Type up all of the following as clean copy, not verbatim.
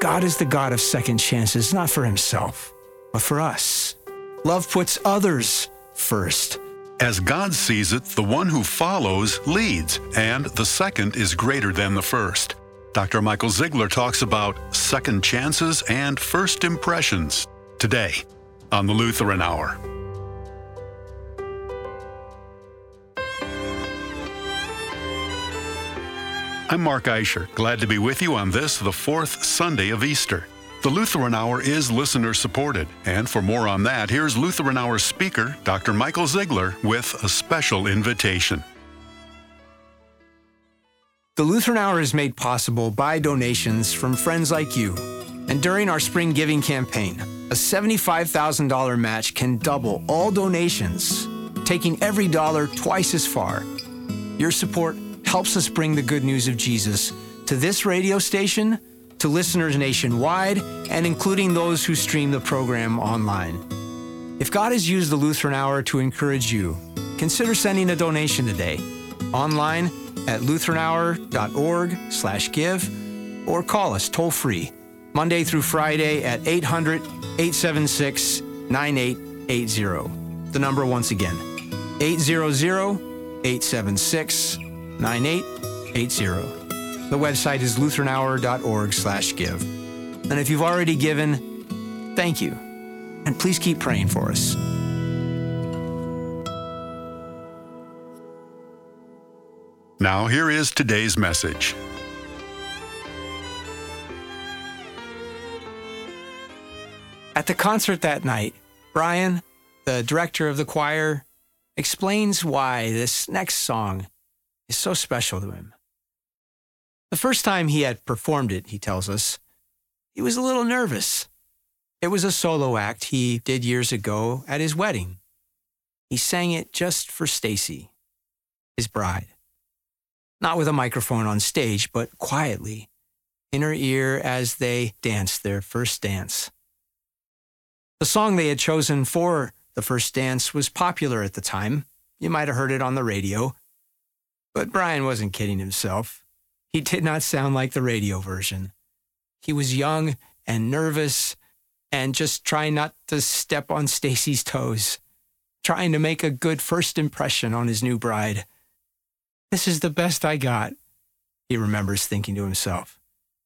God is the God of second chances, not for himself, but for us. Love puts others first. As God sees it, the one who follows leads, and the second is greater than the first. Dr. Michael Ziegler talks about second chances and first impressions today on the Lutheran Hour. I'm Mark Eicher, glad to be with you on this, the fourth Sunday of Easter. The Lutheran Hour is listener-supported, and for more on that, here's Lutheran Hour speaker, Dr. Michael Ziegler, with a special invitation. The Lutheran Hour is made possible by donations from friends like you. And during our spring giving campaign, a $75,000 match can double all donations, taking every dollar twice as far. Your support helps us bring the good news of Jesus to this radio station, to listeners nationwide, and including those who stream the program online. If God has used the Lutheran Hour to encourage you, consider sending a donation today, online at lutheranour.org/give, or call us toll-free, Monday through Friday at 800-876-9880. The number once again, 800-876-9880. The website is lutheranour.org/give. And if you've already given, thank you. And please keep praying for us. Now here is today's message. At the concert that night, Brian, the director of the choir, explains why this next song is so special to him. The first time he had performed it, he tells us, he was a little nervous. It was a solo act he did years ago at his wedding. He sang it just for Stacy, his bride. Not with a microphone on stage, but quietly, in her ear as they danced their first dance. The song they had chosen for the first dance was popular at the time. You might have heard it on the radio. But Brian wasn't kidding himself. He did not sound like the radio version. He was young and nervous and just trying not to step on Stacy's toes, trying to make a good first impression on his new bride. This is the best I got, he remembers thinking to himself.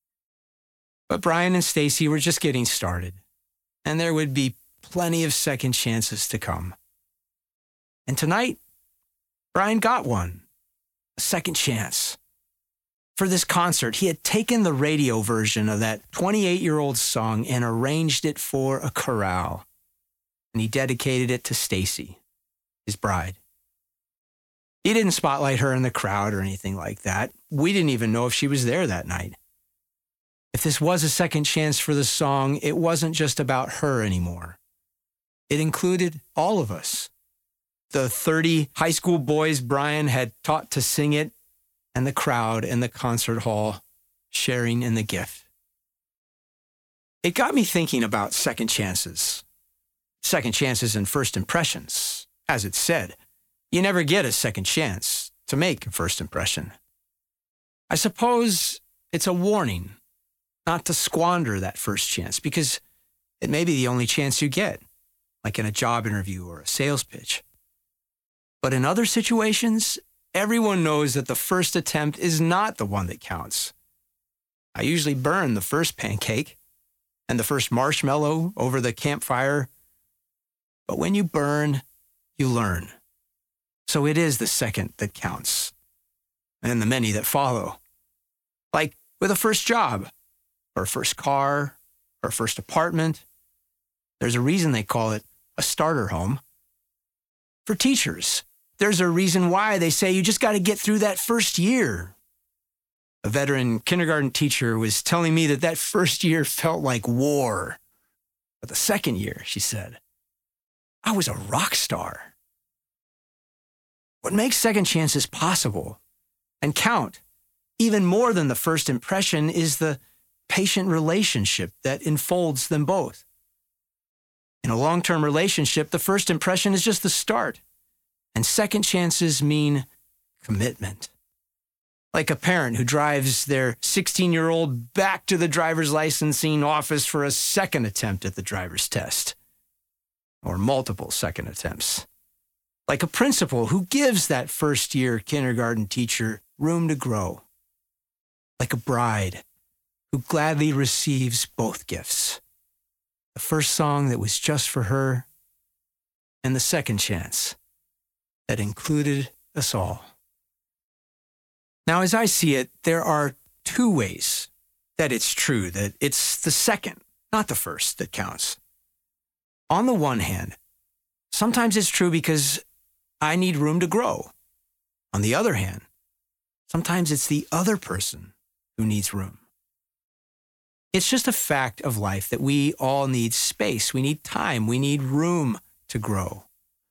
But Brian and Stacy were just getting started, and there would be plenty of second chances to come. And tonight, Brian got one, a second chance. For this concert, he had taken the radio version of that 28-year-old song and arranged it for a chorale. And he dedicated it to Stacy, his bride. He didn't spotlight her in the crowd or anything like that. We didn't even know if she was there that night. If this was a second chance for the song, it wasn't just about her anymore. It included all of us. The 30 high school boys Brian had taught to sing it, and the crowd in the concert hall sharing in the gift. It got me thinking about second chances and first impressions. As it said, you never get a second chance to make a first impression. I suppose it's a warning not to squander that first chance, because it may be the only chance you get, like in a job interview or a sales pitch. But in other situations, everyone knows that the first attempt is not the one that counts. I usually burn the first pancake and the first marshmallow over the campfire. But when you burn, you learn. So it is the second that counts, and the many that follow. Like with a first job, or a first car, or a first apartment. There's a reason they call it a starter home. For teachers, there's a reason why they say you just got to get through that first year. A veteran kindergarten teacher was telling me that first year felt like war. But the second year, she said, I was a rock star. What makes second chances possible and count even more than the first impression is the patient relationship that enfolds them both. In a long-term relationship, the first impression is just the start, and second chances mean commitment. Like a parent who drives their 16-year-old back to the driver's licensing office for a second attempt at the driver's test, or multiple second attempts. Like a principal who gives that first-year kindergarten teacher room to grow. Like a bride who gladly receives both gifts. The first song that was just for her, and the second chance that included us all. Now, as I see it, there are two ways that it's true, that it's the second, not the first, that counts. On the one hand, sometimes it's true because I need room to grow. On the other hand, sometimes it's the other person who needs room. It's just a fact of life that we all need space. We need time. We need room to grow.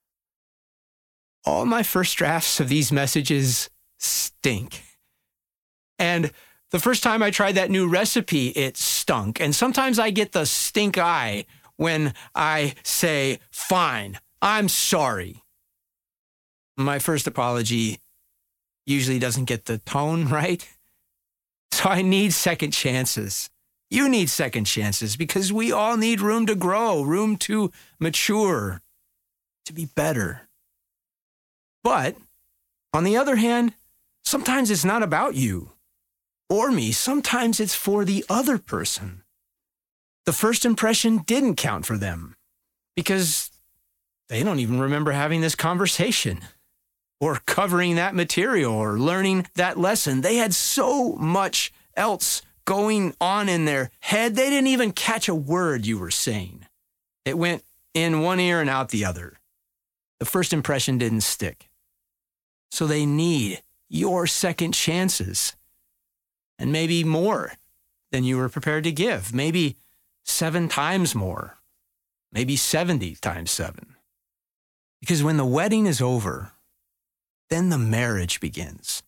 All my first drafts of these messages stink. And the first time I tried that new recipe, it stunk. And sometimes I get the stink eye when I say, fine, I'm sorry. My first apology usually doesn't get the tone right. So I need second chances. You need second chances because we all need room to grow, room to mature, to be better. But on the other hand, sometimes it's not about you or me. Sometimes it's for the other person. The first impression didn't count for them because they don't even remember having this conversation or covering that material or learning that lesson. They had so much else going on in their head, they didn't even catch a word you were saying. It went in one ear and out the other. The first impression didn't stick. So they need your second chances, and maybe more than you were prepared to give. Maybe 7 times more. Maybe 70 times 7. Because when the wedding is over, then the marriage begins.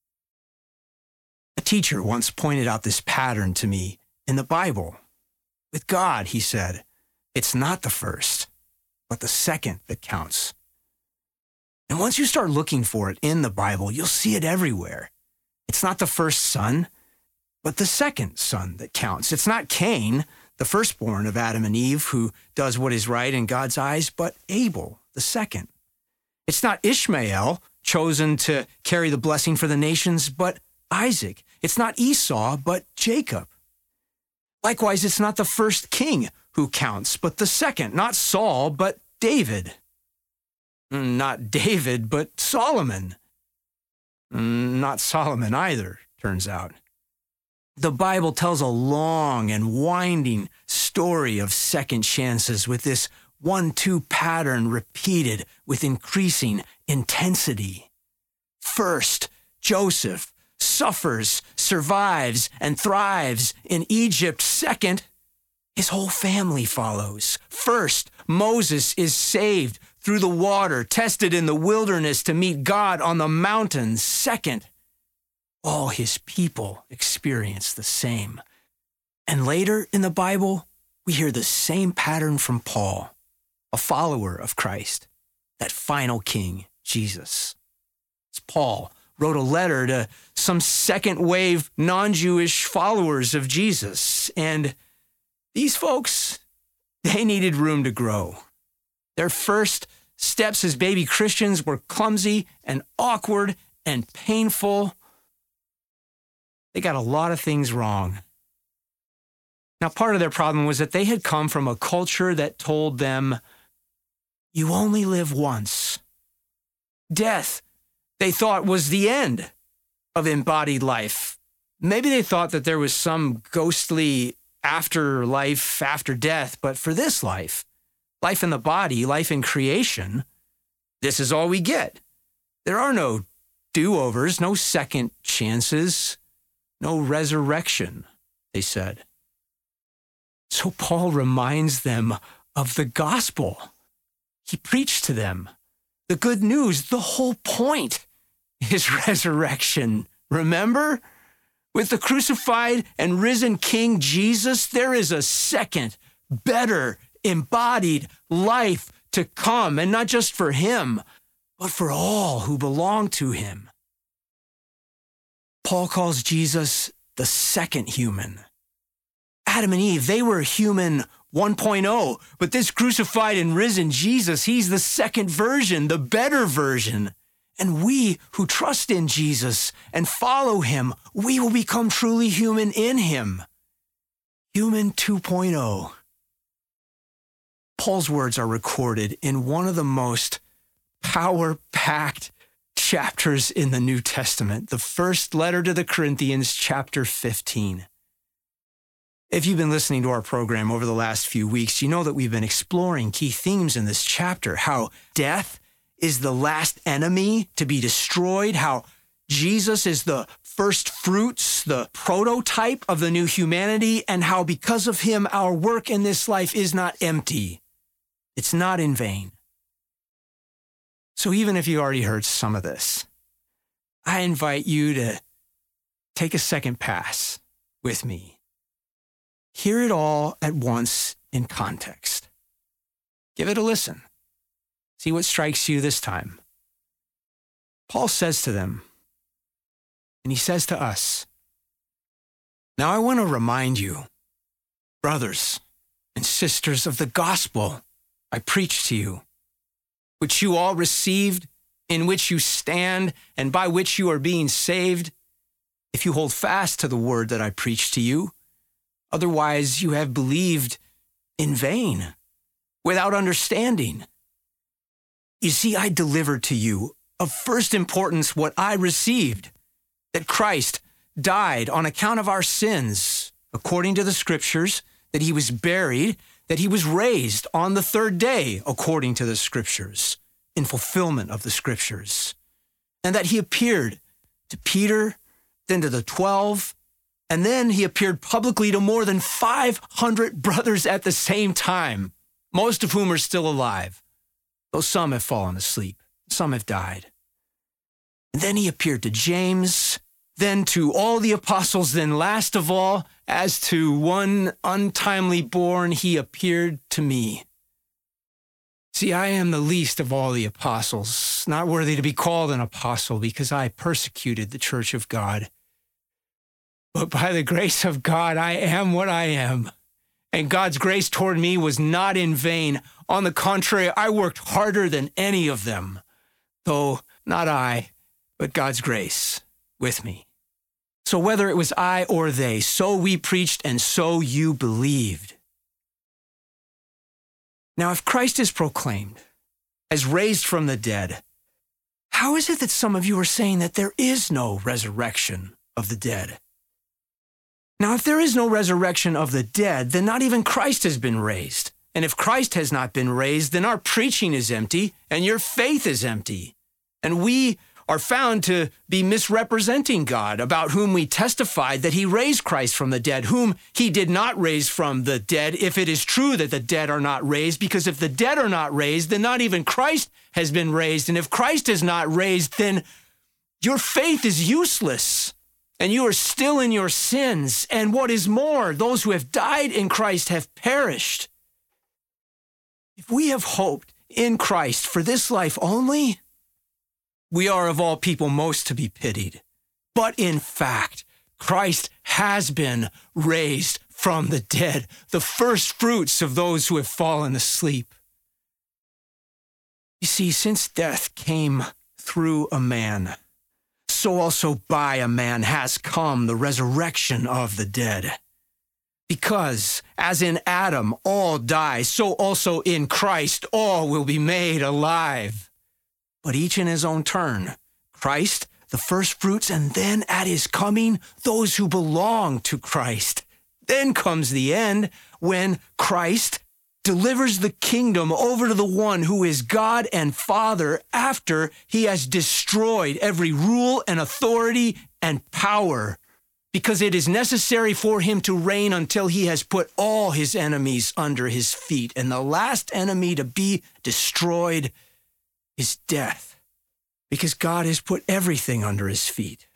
A teacher once pointed out this pattern to me in the Bible. With God, he said, it's not the first, but the second that counts. And once you start looking for it in the Bible, you'll see it everywhere. It's not the first son, but the second son that counts. It's not Cain, the firstborn of Adam and Eve, who does what is right in God's eyes, but Abel, the second. It's not Ishmael, chosen to carry the blessing for the nations, but Isaac. It's not Esau, but Jacob. Likewise, it's not the first king who counts, but the second. Not Saul, but David. Not David, but Solomon. Not Solomon either, turns out. The Bible tells a long and winding story of second chances with this 1-2 pattern repeated with increasing intensity. First, Joseph suffers, survives, and thrives in Egypt. Second, his whole family follows. First, Moses is saved through the water, tested in the wilderness to meet God on the mountains. Second, all his people experience the same. And later in the Bible, we hear the same pattern from Paul, a follower of Christ, that final king, Jesus. Paul wrote a letter to some second-wave non-Jewish followers of Jesus, and these folks, they needed room to grow. Their first steps as baby Christians were clumsy and awkward and painful. They got a lot of things wrong. Now, part of their problem was that they had come from a culture that told them, you only live once. Death, they thought, was the end of embodied life. Maybe they thought that there was some ghostly afterlife after death, but for this life in the body, life in creation, this is all we get. There are no do-overs, no second chances, no resurrection, they said. So Paul reminds them of the gospel. He preached to them the good news. The whole point is resurrection. Remember? With the crucified and risen King Jesus, there is a second, better, embodied life to come, and not just for him, but for all who belong to him. Paul calls Jesus the second human. Adam and Eve, they were human 1.0, but this crucified and risen Jesus, he's the second version, the better version. And we who trust in Jesus and follow him, we will become truly human in him. Human 2.0. Paul's words are recorded in one of the most power-packed chapters in the New Testament, the first letter to the Corinthians, chapter 15. If you've been listening to our program over the last few weeks, you know that we've been exploring key themes in this chapter, how death is the last enemy to be destroyed, how Jesus is the first fruits, the prototype of the new humanity, and how because of him, our work in this life is not empty. It's not in vain. So even if you already heard some of this, I invite you to take a second pass with me. Hear it all at once in context. Give it a listen. See what strikes you this time. Paul says to them, and he says to us, "Now I want to remind you, brothers and sisters, of the gospel I preached to you, which you all received, in which you stand, and by which you are being saved, if you hold fast to the word that I preached to you. Otherwise you have believed in vain, without understanding. You see, I delivered to you of first importance what I received, that Christ died on account of our sins, according to the scriptures, that he was buried, that he was raised on the third day, according to the scriptures, in fulfillment of the scriptures, and that he appeared to Peter, then to the 12, and then he appeared publicly to more than 500 brothers at the same time, most of whom are still alive, though some have fallen asleep, some have died. And then he appeared to James, then to all the apostles, then last of all, as to one untimely born, he appeared to me. See, I am the least of all the apostles, not worthy to be called an apostle, because I persecuted the church of God. But by the grace of God, I am what I am. And God's grace toward me was not in vain. On the contrary, I worked harder than any of them, though not I, but God's grace with me. So whether it was I or they, so we preached and so you believed. Now, if Christ is proclaimed as raised from the dead, how is it that some of you are saying that there is no resurrection of the dead? Now, if there is no resurrection of the dead, then not even Christ has been raised. And if Christ has not been raised, then our preaching is empty and your faith is empty. And we are found to be misrepresenting God, about whom we testified that he raised Christ from the dead, whom he did not raise from the dead, if it is true that the dead are not raised. Because if the dead are not raised, then not even Christ has been raised. And if Christ is not raised, then your faith is useless, and you are still in your sins. And what is more, those who have died in Christ have perished. If we have hoped in Christ for this life only, we are of all people most to be pitied. But in fact, Christ has been raised from the dead, the first fruits of those who have fallen asleep. You see, since death came through a man, so also by a man has come the resurrection of the dead. Because, as in Adam all die, so also in Christ all will be made alive. But each in his own turn. Christ, the first fruits, and then at his coming, those who belong to Christ. Then comes the end, when Christ delivers the kingdom over to the one who is God and Father, after he has destroyed every rule and authority and power, because it is necessary for him to reign until he has put all his enemies under his feet. And the last enemy to be destroyed is death, because God has put everything under his feet.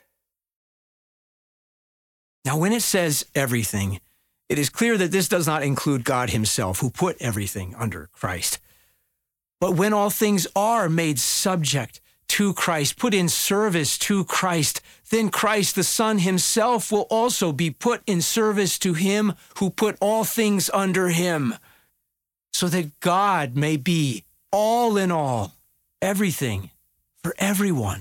Now, when it says everything, it is clear that this does not include God himself, who put everything under Christ. But when all things are made subject to Christ, put in service to Christ, then Christ the Son himself will also be put in service to him who put all things under him, so that God may be all in all, everything for everyone.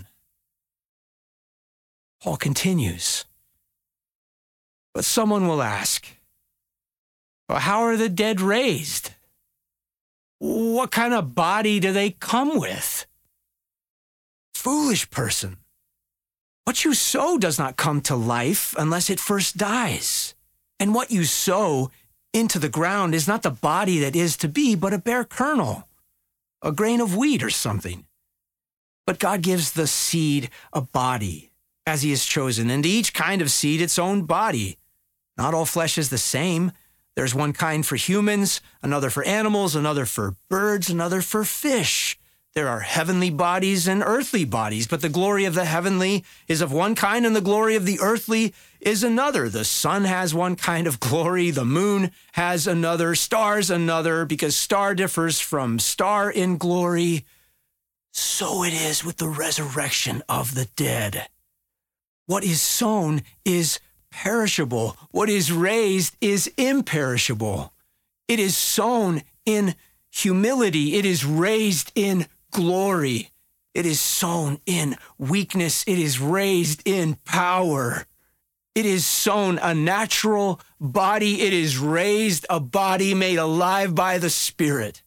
Paul continues, but someone will ask, well, how are the dead raised? What kind of body do they come with? Foolish person, what you sow does not come to life unless it first dies. And what you sow into the ground is not the body that is to be, but a bare kernel, a grain of wheat or something. But God gives the seed a body as he has chosen, and to each kind of seed its own body. Not all flesh is the same. There's one kind for humans, another for animals, another for birds, another for fish. There are heavenly bodies and earthly bodies, but the glory of the heavenly is of one kind and the glory of the earthly is another. The sun has one kind of glory, the moon has another, stars another, because star differs from star in glory. So it is with the resurrection of the dead. What is sown is perishable. What is raised is imperishable. It is sown in humility. It is raised in glory. It is sown in weakness. It is raised in power. It is sown a natural body. It is raised a body made alive by the Spirit.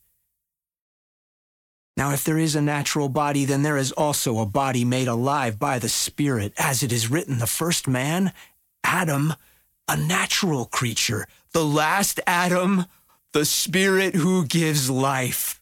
Now, if there is a natural body, then there is also a body made alive by the Spirit. As it is written, the first man, Adam, a natural creature. The last Adam, the Spirit who gives life.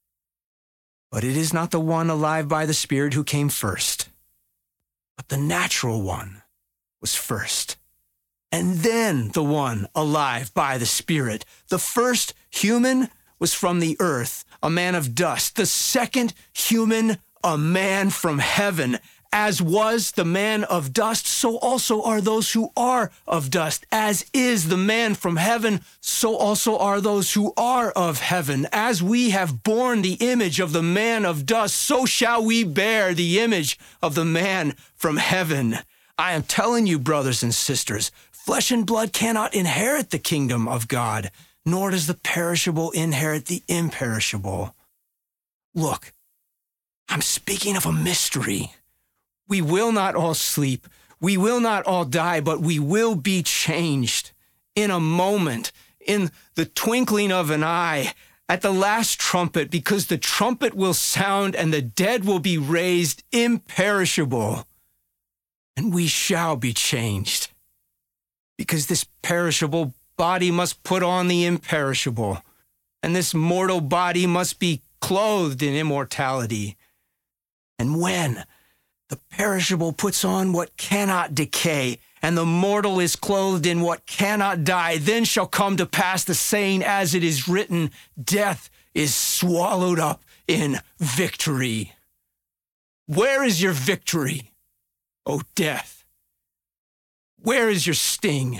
But it is not the one alive by the Spirit who came first, but the natural one was first. And then the one alive by the Spirit. The first human was from the earth, a man of dust. The second human, a man from heaven. As was the man of dust, so also are those who are of dust. As is the man from heaven, so also are those who are of heaven. As we have borne the image of the man of dust, so shall we bear the image of the man from heaven. I am telling you, brothers and sisters, flesh and blood cannot inherit the kingdom of God, nor does the perishable inherit the imperishable. Look, I'm speaking of a mystery. We will not all sleep. We will not all die, but we will be changed in a moment, in the twinkling of an eye, at the last trumpet, because the trumpet will sound and the dead will be raised imperishable. And we shall be changed, because this perishable body must put on the imperishable, and this mortal body must be clothed in immortality. And when the perishable puts on what cannot decay, and the mortal is clothed in what cannot die, then shall come to pass the saying, as it is written, death is swallowed up in victory. Where is your victory, O death? Where is your sting?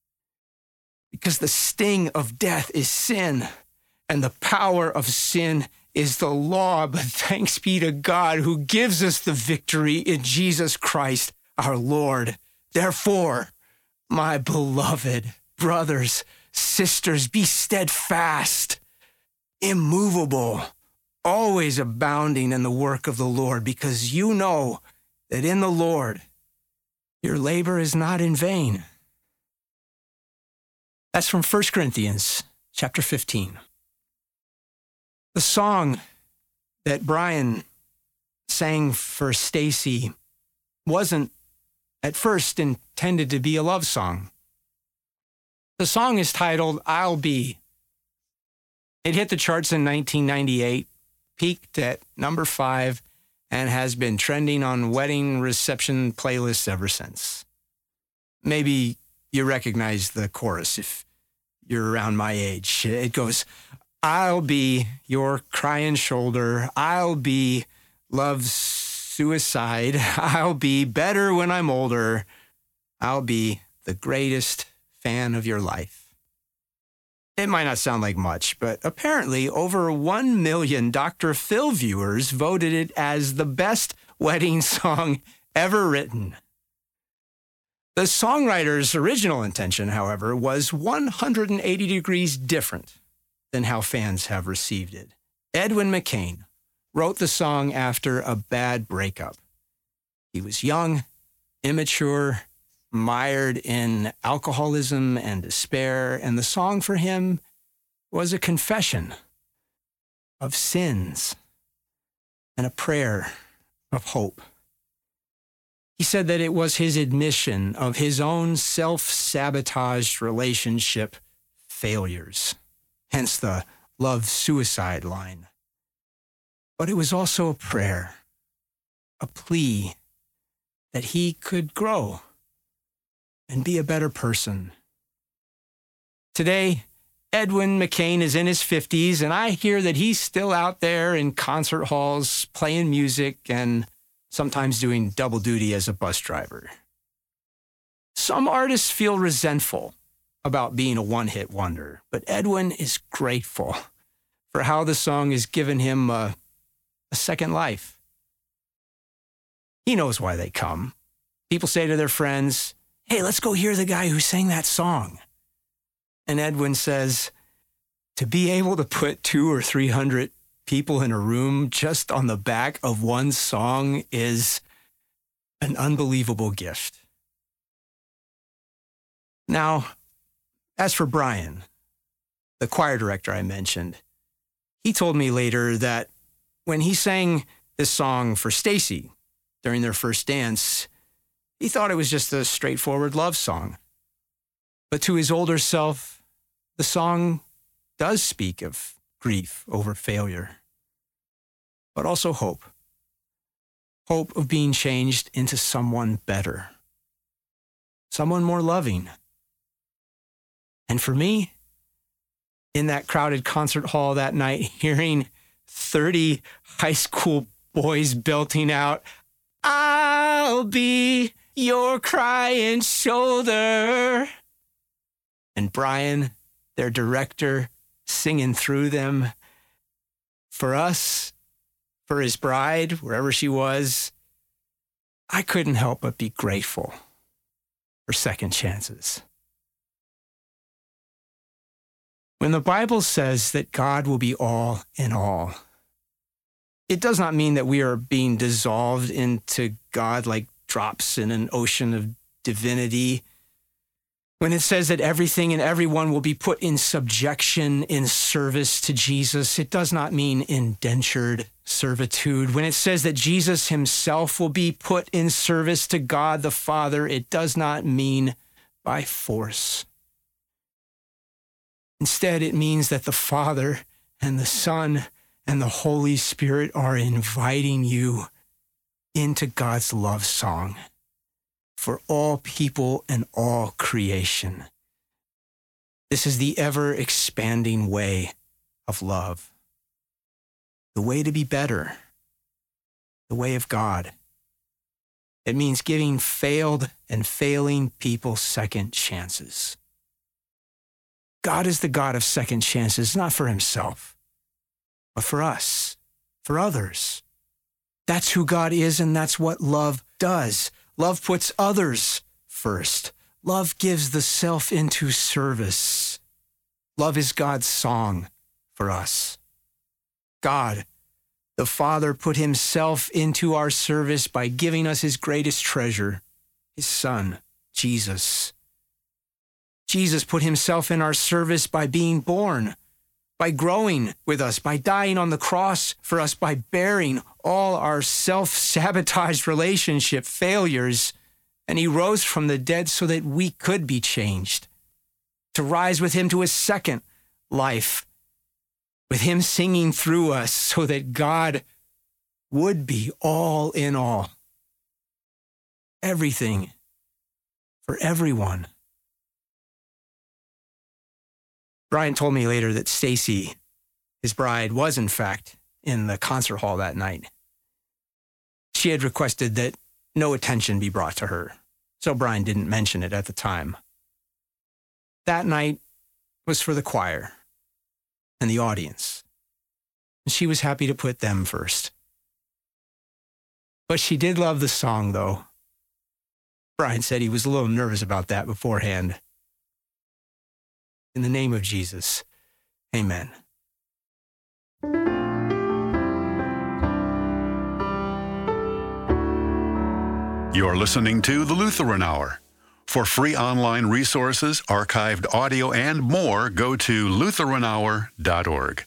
Because the sting of death is sin, and the power of sin is the law, but thanks be to God who gives us the victory in Jesus Christ our Lord. Therefore, my beloved brothers, sisters, be steadfast, immovable, always abounding in the work of the Lord, because you know that in the Lord your labor is not in vain. That's from 1 Corinthians chapter 15. The song that Brian sang for Stacy wasn't at first intended to be a love song. The song is titled I'll Be. It hit the charts in 1998, peaked at number 5, and has been trending on wedding reception playlists ever since. Maybe you recognize the chorus if you're around my age. It goes, I'll be your crying shoulder. I'll be love's suicide. I'll be better when I'm older. I'll be the greatest fan of your life. It might not sound like much, but apparently over 1 million Dr. Phil viewers voted it as the best wedding song ever written. The songwriter's original intention, however, was 180 degrees different than how fans have received it. Edwin McCain wrote the song after a bad breakup. He was young, immature, mired in alcoholism and despair, and the song for him was a confession of sins and a prayer of hope. He said that it was his admission of his own self-sabotaged relationship failures, hence the love-suicide line. But it was also a prayer, a plea that he could grow and be a better person. Today, Edwin McCain is in his 50s, and I hear that he's still out there in concert halls playing music and sometimes doing double duty as a bus driver. Some artists feel resentful about being a one-hit wonder, but Edwin is grateful for how the song has given him a second life. He knows why they come. People say to their friends, "Hey, let's go hear the guy who sang that song." And Edwin says, to be able to put 200 or 300 people in a room just on the back of one song is an unbelievable gift. Now, as for Brian, the choir director I mentioned, he told me later that when he sang this song for Stacy during their first dance, he thought it was just a straightforward love song. But to his older self, the song does speak of grief over failure, but also hope. Hope of being changed into someone better, someone more loving. And for me, in that crowded concert hall that night, hearing 30 high school boys belting out, "I'll be your crying shoulder," and Brian, their director, singing through them for us, for his bride, wherever she was, I couldn't help but be grateful for second chances. When the Bible says that God will be all in all, it does not mean that we are being dissolved into God like drops in an ocean of divinity. When it says that everything and everyone will be put in subjection in service to Jesus, it does not mean indentured servitude. When it says that Jesus himself will be put in service to God the Father, it does not mean by force. Instead, it means that the Father and the Son and the Holy Spirit are inviting you into God's love song for all people and all creation. This is the ever-expanding way of love, the way to be better, the way of God. It means giving failed and failing people second chances. God is the God of second chances, not for himself, but for us, for others. That's who God is, and that's what love does. Love puts others first. Love gives the self into service. Love is God's song for us. God, the Father, put himself into our service by giving us his greatest treasure, his Son, Jesus. Jesus put himself in our service by being born, by growing with us, by dying on the cross for us, by bearing all our self-sabotaged relationship failures. And he rose from the dead so that we could be changed, to rise with him to a second life, with him singing through us so that God would be all in all. Everything for everyone. Brian told me later that Stacy, his bride, was in fact in the concert hall that night. She had requested that no attention be brought to her, so Brian didn't mention it at the time. That night was for the choir and the audience, and she was happy to put them first. But she did love the song, though. Brian said he was a little nervous about that beforehand. In the name of Jesus, amen. You're listening to The Lutheran Hour. For free online resources, archived audio, and more, go to lutheranhour.org.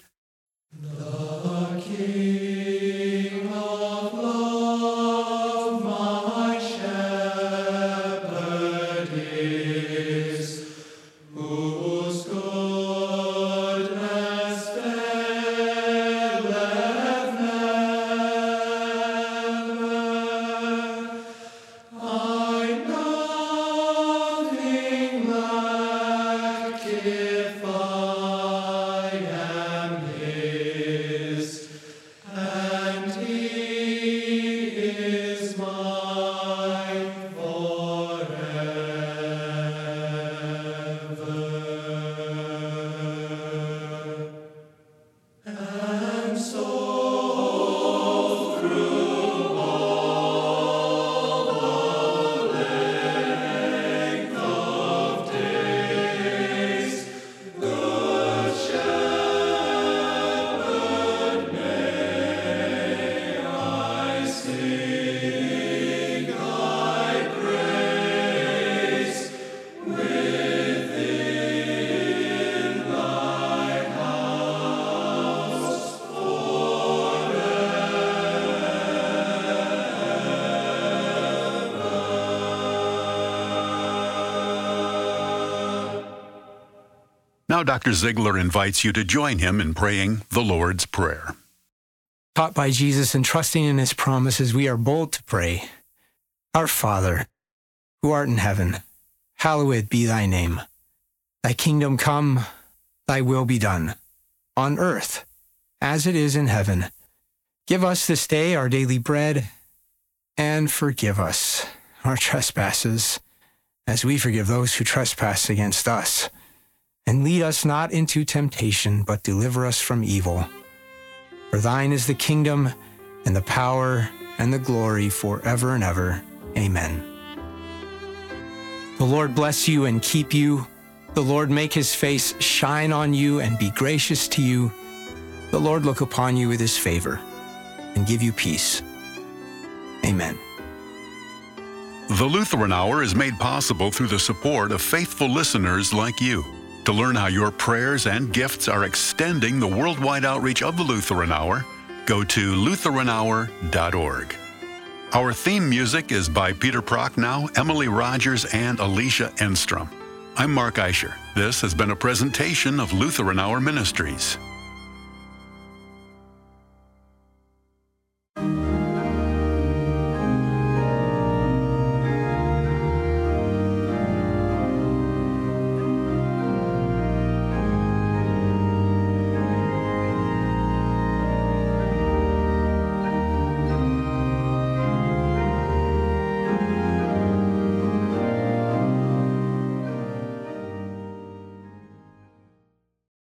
Now Dr. Ziegler invites you to join him in praying the Lord's Prayer. Taught by Jesus and trusting in his promises, we are bold to pray. Our Father, who art in heaven, hallowed be thy name. Thy kingdom come, thy will be done, on earth as it is in heaven. Give us this day our daily bread, and forgive us our trespasses, as we forgive those who trespass against us. And lead us not into temptation, but deliver us from evil. For thine is the kingdom, and the power, and the glory forever and ever. Amen. The Lord bless you and keep you. The Lord make his face shine on you and be gracious to you. The Lord look upon you with his favor and give you peace. Amen. The Lutheran Hour is made possible through the support of faithful listeners like you. To learn how your prayers and gifts are extending the worldwide outreach of the Lutheran Hour, go to lutheranhour.org. Our theme music is by Peter Prochnow, Emily Rogers, and Alicia Enstrom. I'm Mark Eicher. This has been a presentation of Lutheran Hour Ministries.